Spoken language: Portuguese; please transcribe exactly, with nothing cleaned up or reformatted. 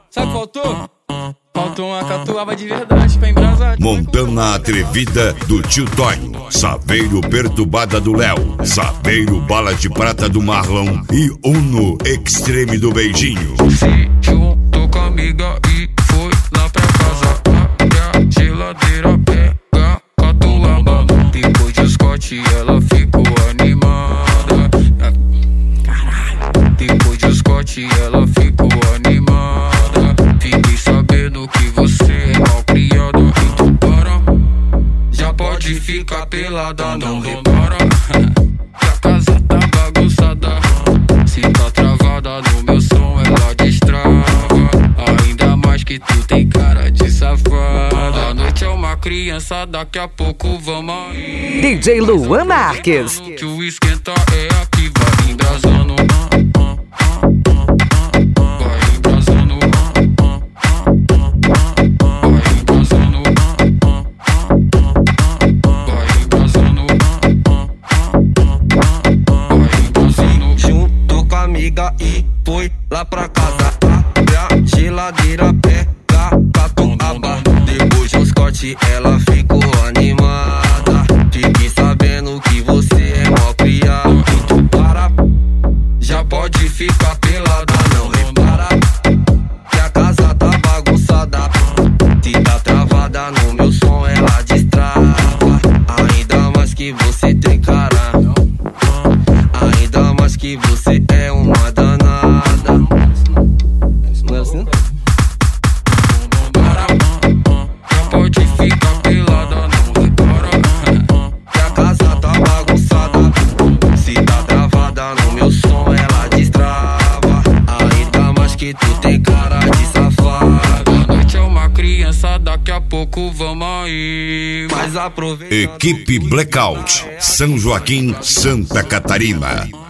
Sabe o que faltou? Faltou uma catuaba de verdade pra embrasar. Montana Atrevida do Tio Tonho, Saveiro Perturbada do Léo, Saveiro Bala de Prata do Marlon e Uno Extreme do Beijinho. Se juntou com a amiga e foi lá pra casa. Abre a geladeira, pega catuaba. Depois de Scott ela ficou animada. Caralho. Depois de Scott ela ficou animada. Fiquei sabendo que você é mal criada. Então para, já pode ficar pelada. Não repara que a casa tá bagunçada. Se tá travada no meu som ela destrava. Ainda mais que tu tem cara de safada. A noite é uma criança, daqui a pouco vamos aí. D J Luan Marques. Que o esquenta é aqui, vai embrasando. E foi lá pra casa, abre a geladeira, pega catuaba. Depois do Scott ela ficou animada. Fiquei sabendo que você é mó criado. Então para, já pode ficar pelada. Não repara que a casa tá bagunçada. Se tá travada no meu som ela destrava. Ainda mais que você tem cara, ainda mais que você é uma danada. Não é assim? Para, já pode ficar pelada, não repara que a casa tá bagunçada. Se tá travada no meu som ela destrava. Ainda mais que tu tem cara de safada. A noite é uma criança, daqui a pouco vamos aí. Mas aproveita. Equipe Blackout, São Joaquim, Santa Catarina.